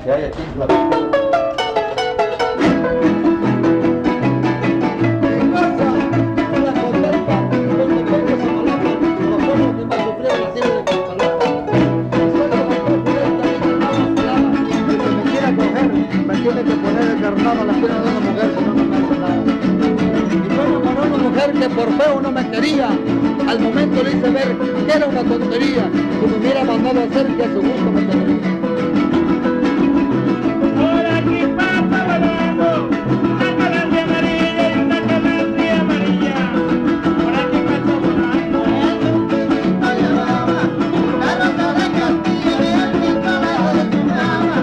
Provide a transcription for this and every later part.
que hay aquí en la que por feo no me quería, al momento le hice ver que era una tontería, si me hubiera mandado a hacer que a su gusto me tendría. Por aquí pasa volando una calandria amarilla y una calandria amarilla. Por aquí pasa volando. Un pinito llevaba un carro de Castilla y el pistolejo de su cama.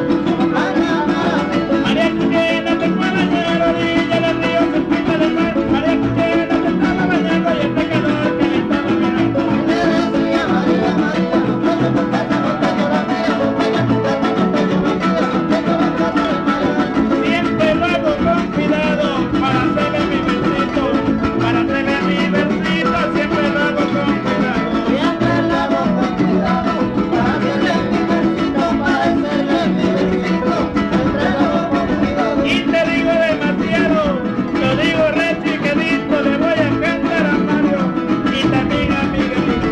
María Cristina se fue a bañar a la orilla del río cerquita del mar. María Cristina se estaba bañando y este calor que le estaba mirando. Le decía María, María, no puedo buscarte, no te llora mía, no puedo buscarte, no te llora mía, no te llora mía. Siempre lo hago con cuidado para hacerle mi versito, para hacerle mi versito, siempre lo hago con cuidado. Siempre lo hago con cuidado, para hacerle mi versito, para hacerle mi versito, siempre lo hago con cuidado. Y te digo demasiado, lo digo re chiquitito, le voy a cantar a Mario y también a Miguelito.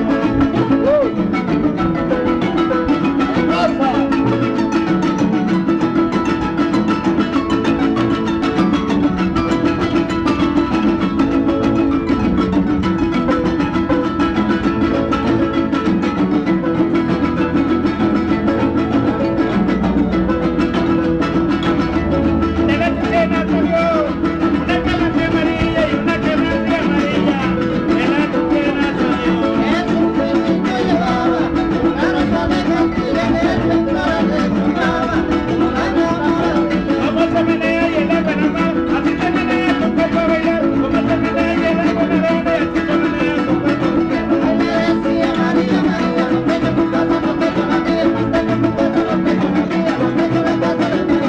De la Chilena salió una calandria amarilla y una calandria amarilla. De la Chilena salió. Un pinito llevaba un carro de Castilla y el pistolejo de su cama. Como se menea y el agua normal, así se menea tu cuerpo a bailar. Como se menea y el agua normal, así se menea tu cuerpo a bailar. Le decía María, María, no te llora casa, no te llora mía, no te llora casa, no te llora mía, no te llora casa de mía.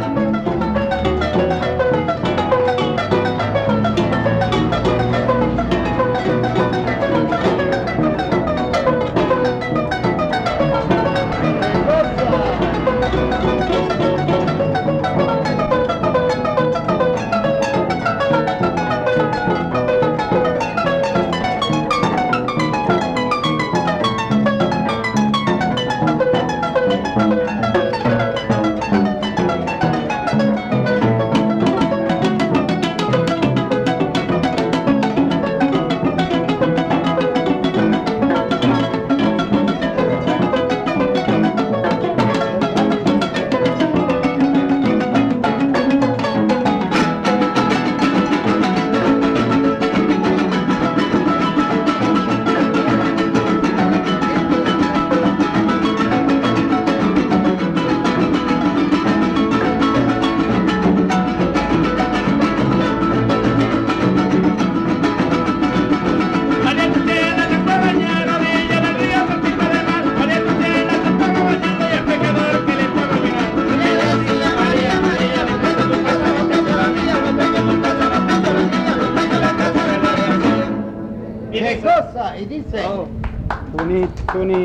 María Cristina se fue a bañar a la orilla del río cerquita del mar. María Cristina se estaba bañando y el pecador que le estaba mirando. Le decía María, María, no te llora casa, no te llora mía, no te llora casa, no te llora mía, no te llora casa de María. ¡Qué cosa! Y dice... Tuni,